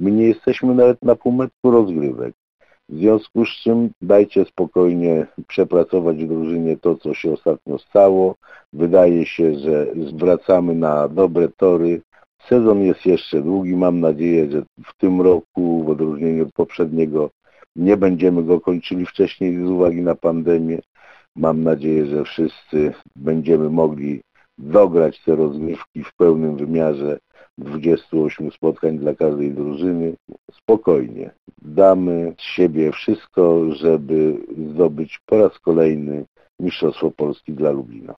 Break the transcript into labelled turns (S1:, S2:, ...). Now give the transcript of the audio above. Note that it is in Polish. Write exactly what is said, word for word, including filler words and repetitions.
S1: My nie jesteśmy nawet na półmetku rozgrywek. W związku z czym dajcie spokojnie przepracować w drużynie to, co się ostatnio stało. Wydaje się, że wracamy na dobre tory. Sezon jest jeszcze długi. Mam nadzieję, że w tym roku, w odróżnieniu od poprzedniego, nie będziemy go kończyli wcześniej z uwagi na pandemię. Mam nadzieję, że wszyscy będziemy mogli dograć te rozgrywki w pełnym wymiarze dwudziestu ośmiu spotkań dla każdej drużyny. Spokojnie. Damy z siebie wszystko, żeby zdobyć po raz kolejny Mistrzostwo Polski dla Lublina.